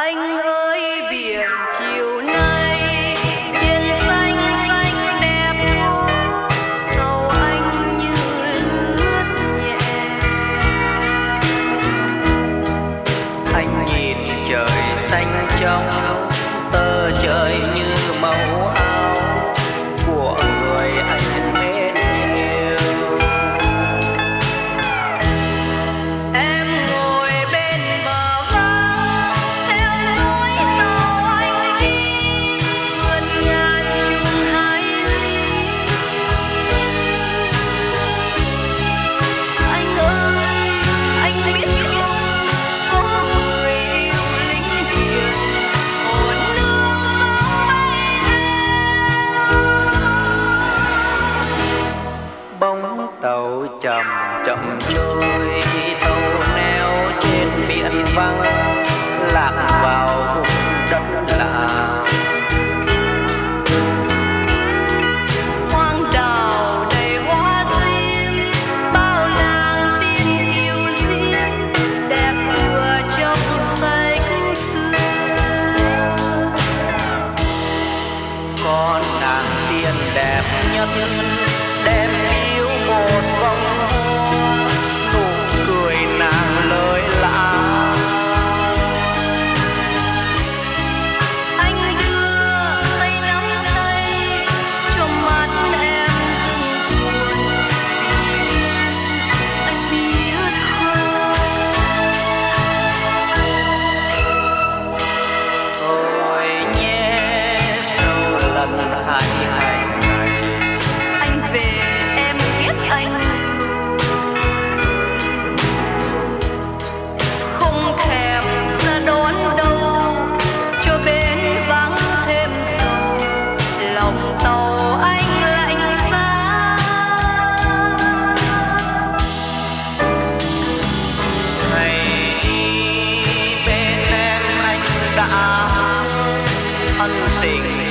Anh ơi biển chiều nay trên xanh xanh đẹp quá, tàu anh như lướt nhẹ. Anh nhìn trời xanh trong tơ trời như màu áo của người anh mến yêu. Em ngồi bên bờ vắng theo dõi tàu anh đi vượt ngàn chùng hải lý. Anh ơi, anh biết không, có người yêu lính biển hồn nương sóng bay theo. Bóng tàu chậm chậm trôi, tàu neo trên biển vắng, lạc vào vùng đất lạ. Hoang đảo đầy hoa sim, bao nàng tiên yêu duyên, đẹp vừa trong sách xưa. Con nàng tiên đẹp nhất đem yêu một vòng hoa, nụ cười nàng lời lạ. Anh đưa tay nắm tay cho mắt em từng buồn, anh biết không. Thôi nhé sau lần hai hành này, Anh về em biết anh không thèm ra đón đâu, cho bên vắng thêm dầu lòng tàu anh lạnh giá. ngày đi bên em anh đã ân tình